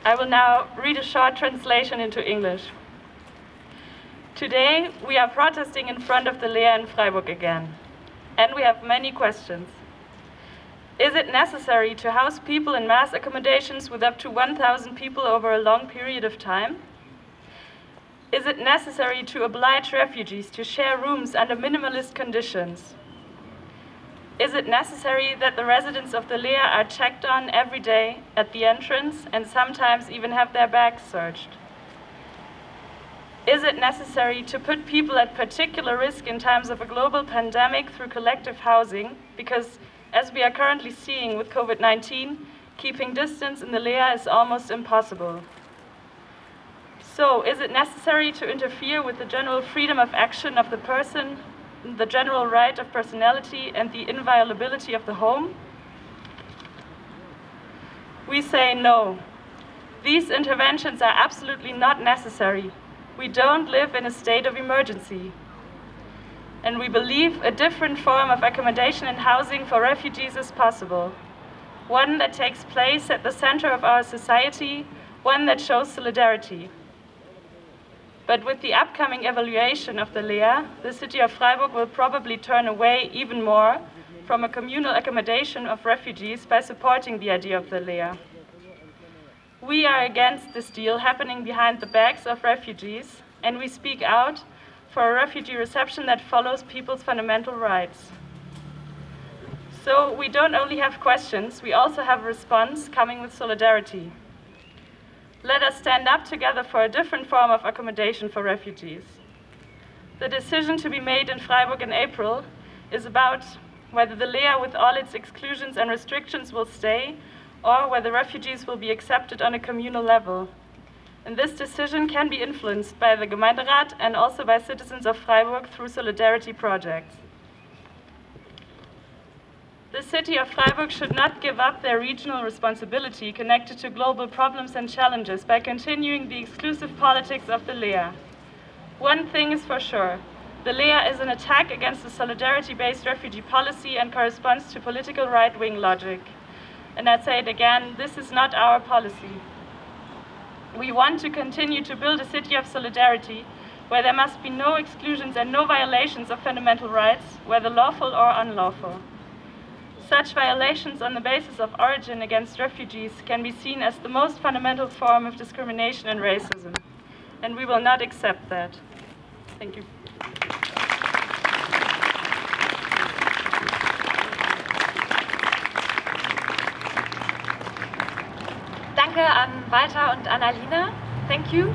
I will now read a short translation into English. Today, we are protesting in front of the Lea in Freiburg again, and we have many questions. Is it necessary to house people in mass accommodations with up to 1,000 people over a long period of time? Is it necessary to oblige refugees to share rooms under minimalist conditions? Is it necessary that the residents of the Lea are checked on every day at the entrance and sometimes even have their bags searched? Is it necessary to put people at particular risk in times of a global pandemic through collective housing? Because, as we are currently seeing with COVID-19, keeping distance in the Lea is almost impossible. So, is it necessary to interfere with the general freedom of action of the person, the general right of personality, and the inviolability of the home? We say no. These interventions are absolutely not necessary. We don't live in a state of emergency. And we believe a different form of accommodation and housing for refugees is possible. One that takes place at the center of our society, one that shows solidarity. But with the upcoming evaluation of the Lea, the city of Freiburg will probably turn away even more from a communal accommodation of refugees by supporting the idea of the Lea. We are against this deal happening behind the backs of refugees, and we speak out for a refugee reception that follows people's fundamental rights. So we don't only have questions, we also have a response coming with solidarity. Let us stand up together for a different form of accommodation for refugees. The decision to be made in Freiburg in April is about whether the Lea with all its exclusions and restrictions will stay, or whether refugees will be accepted on a communal level. And this decision can be influenced by the Gemeinderat and also by citizens of Freiburg through solidarity projects. The city of Freiburg should not give up their regional responsibility connected to global problems and challenges by continuing the exclusive politics of the Lea. One thing is for sure, the Lea is an attack against the solidarity-based refugee policy and corresponds to political right-wing logic. And I say it again, this is not our policy. We want to continue to build a city of solidarity where there must be no exclusions and no violations of fundamental rights, whether lawful or unlawful. Such violations on the basis of origin against refugees can be seen as the most fundamental form of discrimination and racism, and we will not accept that. Thank you. Danke an Walter und Annalina. Thank you.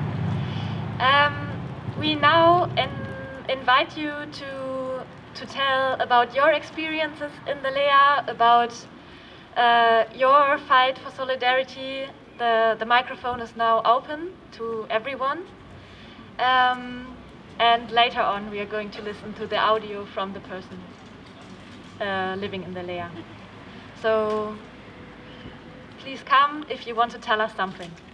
We now invite you to tell about your experiences in the Lea, about your fight for solidarity. The microphone is now open to everyone. And later on we are going to listen to the audio from the person living in the Lea. So please come if you want to tell us something.